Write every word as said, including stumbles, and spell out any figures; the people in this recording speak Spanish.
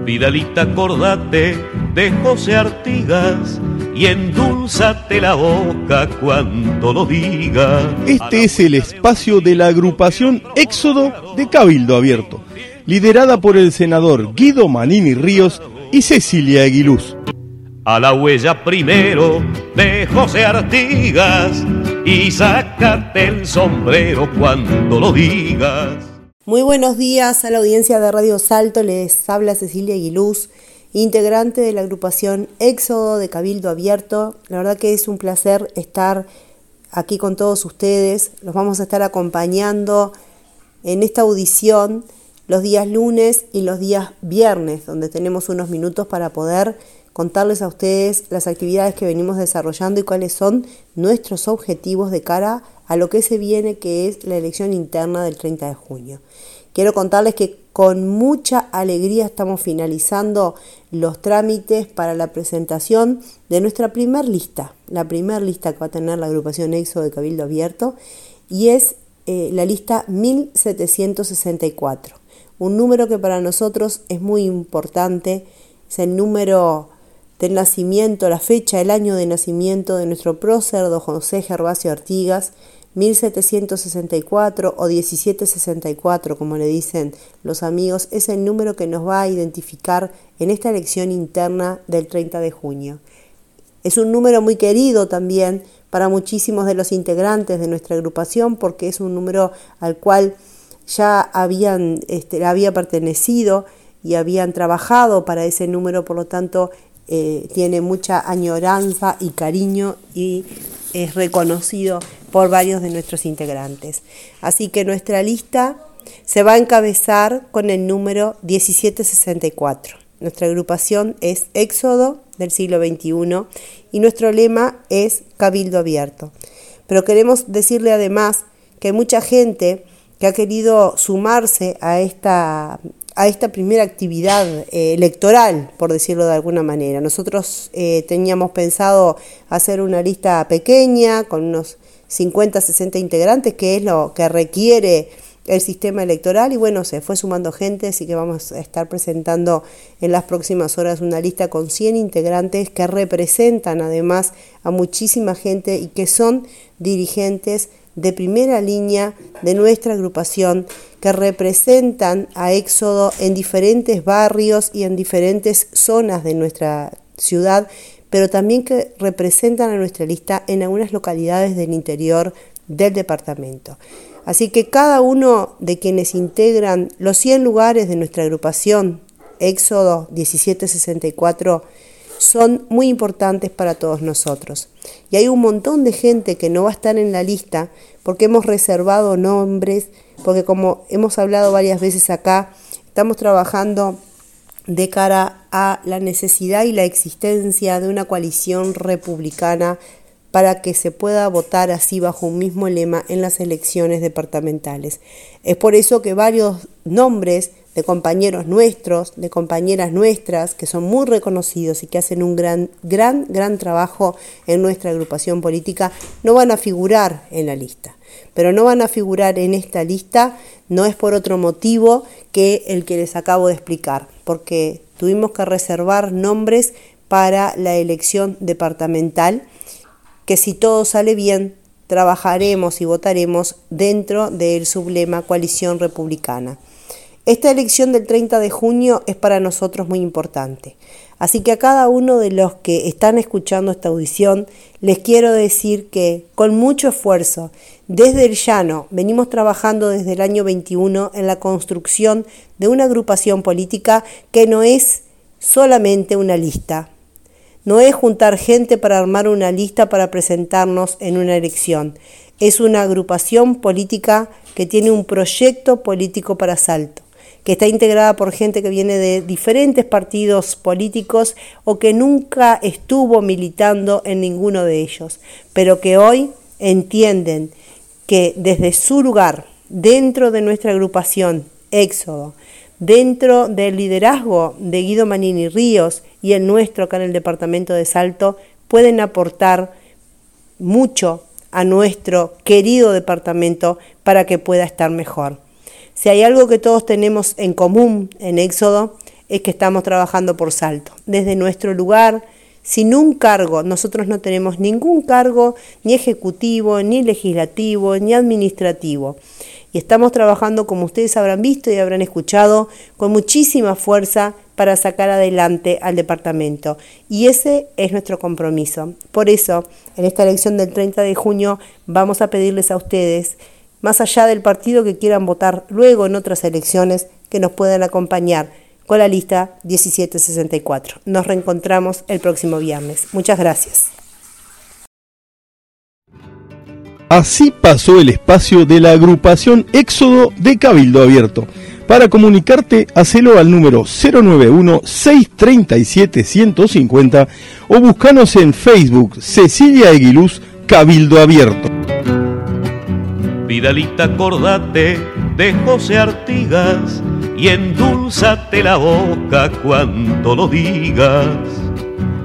Vidalita, acordate de José Artigas y endulzate la boca cuando lo diga. Este es el espacio de la agrupación Éxodo de Cabildo Abierto, liderada por el senador Guido Manini Ríos y Cecilia Aguiluz. A la huella primero de José Artigas y sácate el sombrero cuando lo digas. Muy buenos días a la audiencia de Radio Salto, les habla Cecilia Aguiluz, integrante de la agrupación Éxodo de Cabildo Abierto. La verdad que es un placer estar aquí con todos ustedes. Los vamos a estar acompañando en esta audición los días lunes y los días viernes, donde tenemos unos minutos para poder contarles a ustedes las actividades que venimos desarrollando y cuáles son nuestros objetivos de cara a lo que se viene, que es la elección interna del treinta de junio. Quiero contarles que con mucha alegría estamos finalizando los trámites para la presentación de nuestra primer lista, la primer lista que va a tener la agrupación Éxodo de Cabildo Abierto, y es eh, la lista mil setecientos sesenta y cuatro, un número que para nosotros es muy importante, es el número del nacimiento, la fecha, el año de nacimiento de nuestro prócer don José Gervasio Artigas, mil setecientos sesenta y cuatro o diecisiete sesenta y cuatro, como le dicen los amigos, es el número que nos va a identificar en esta elección interna del treinta de junio. Es un número muy querido también para muchísimos de los integrantes de nuestra agrupación, porque es un número al cual ya habían, este, había pertenecido y habían trabajado para ese número, por lo tanto eh, tiene mucha añoranza y cariño y es reconocido por varios de nuestros integrantes. Así que nuestra lista se va a encabezar con el número diecisiete sesenta y cuatro. Nuestra agrupación es Éxodo del siglo veintiuno y nuestro lema es Cabildo Abierto. Pero queremos decirle además que hay mucha gente que ha querido sumarse a esta, a esta primera actividad eh, electoral, por decirlo de alguna manera. Nosotros eh, teníamos pensado hacer una lista pequeña con unos cincuenta, sesenta integrantes, que es lo que requiere el sistema electoral, y bueno, se fue sumando gente, así que vamos a estar presentando en las próximas horas una lista con cien integrantes que representan además a muchísima gente y que son dirigentes de primera línea de nuestra agrupación, que representan a Éxodo en diferentes barrios y en diferentes zonas de nuestra ciudad, pero también que representan a nuestra lista en algunas localidades del interior del departamento. Así que cada uno de quienes integran los cien lugares de nuestra agrupación Éxodo diecisiete sesenta y cuatro son muy importantes para todos nosotros. Y hay un montón de gente que no va a estar en la lista porque hemos reservado nombres, porque como hemos hablado varias veces acá, estamos trabajando de cara a la necesidad y la existencia de una coalición republicana para que se pueda votar así bajo un mismo lema en las elecciones departamentales. Es por eso que varios nombres de compañeros nuestros, de compañeras nuestras, que son muy reconocidos y que hacen un gran, gran, gran trabajo en nuestra agrupación política, no van a figurar en la lista. Pero no van a figurar en esta lista, no es por otro motivo que el que les acabo de explicar, porque tuvimos que reservar nombres para la elección departamental, que si todo sale bien, trabajaremos y votaremos dentro del sublema Coalición Republicana. Esta elección del treinta de junio es para nosotros muy importante. Así que a cada uno de los que están escuchando esta audición, les quiero decir que con mucho esfuerzo, desde el llano, venimos trabajando desde el año veintiuno en la construcción de una agrupación política que no es solamente una lista. No es juntar gente para armar una lista para presentarnos en una elección. Es una agrupación política que tiene un proyecto político para Salto, que está integrada por gente que viene de diferentes partidos políticos o que nunca estuvo militando en ninguno de ellos, pero que hoy entienden que desde su lugar, dentro de nuestra agrupación Éxodo, dentro del liderazgo de Guido Manini Ríos y el nuestro acá en el departamento de Salto, pueden aportar mucho a nuestro querido departamento para que pueda estar mejor. Si hay algo que todos tenemos en común en Éxodo, es que estamos trabajando por Salto, desde nuestro lugar, sin un cargo. Nosotros no tenemos ningún cargo, ni ejecutivo, ni legislativo, ni administrativo. Y estamos trabajando, como ustedes habrán visto y habrán escuchado, con muchísima fuerza para sacar adelante al departamento. Y ese es nuestro compromiso. Por eso, en esta elección del treinta de junio, vamos a pedirles a ustedes, más allá del partido que quieran votar luego en otras elecciones, que nos puedan acompañar con la lista diecisiete sesenta y cuatro. Nos reencontramos el próximo viernes. Muchas gracias. Así pasó el espacio de la agrupación Éxodo de Cabildo Abierto. Para comunicarte, hacelo al número cero nueve uno, seis tres siete, uno cinco cero o búscanos en Facebook Cecilia Eguiluz Cabildo Abierto. Vidalita, acordate de José Artigas y endulzate la boca cuando lo digas.